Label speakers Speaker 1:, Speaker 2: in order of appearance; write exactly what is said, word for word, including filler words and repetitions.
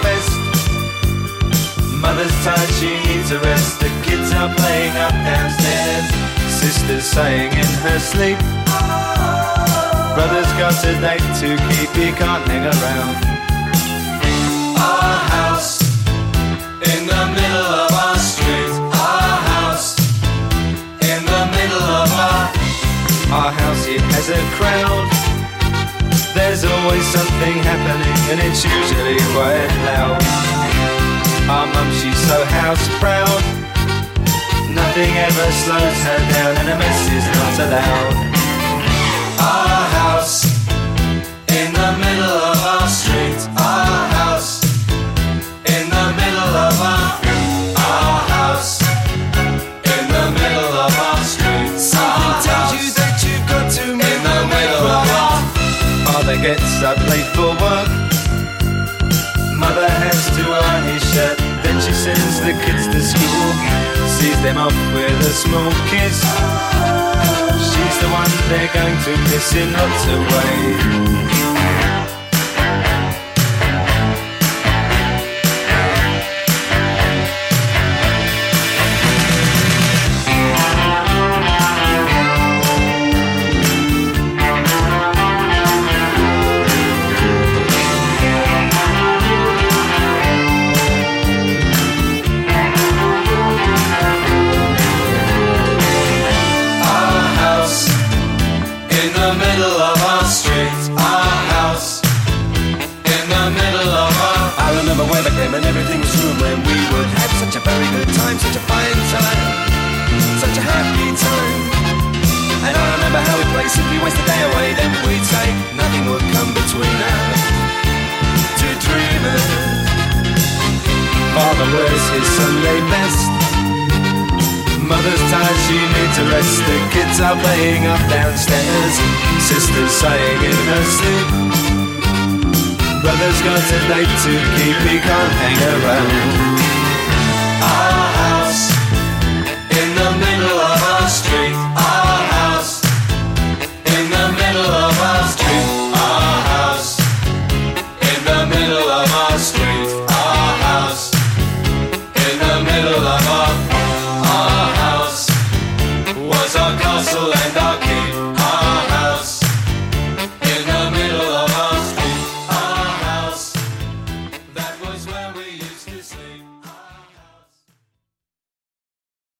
Speaker 1: best. Mother's tired, she needs a rest. The kids are playing up downstairs. Sister's sighing in her sleep. Brother's got a date to keep, he can't hang around. Our house in the middle of our street. Our house in the middle of our Our house, it has a crowd. There's always something happening and it's usually quite loud. Our mum, she's so house proud. Nothing ever slows her down and a mess is not allowed. Our house in the middle of our street. Our house in the middle of our Our house in the middle of our street. Something tells you that you've got to in the middle of our Father gets up late for work. Mother has to iron his shirt. Then she sends the kids to school, sees them off with a small kiss. She's the one they're going to miss in lots of ways. And everything was room when we would have such a very good time, such a fine time, such a happy time. And I remember how we'd play, simply waste the day away, then we'd say nothing would come between us, two dreamers. Father wears his Sunday best. Mother's tired, she needs a rest. The kids are playing up downstairs. Sister's sighing in her sleep. Brother's got a date to keep, he can't hang around. Ah.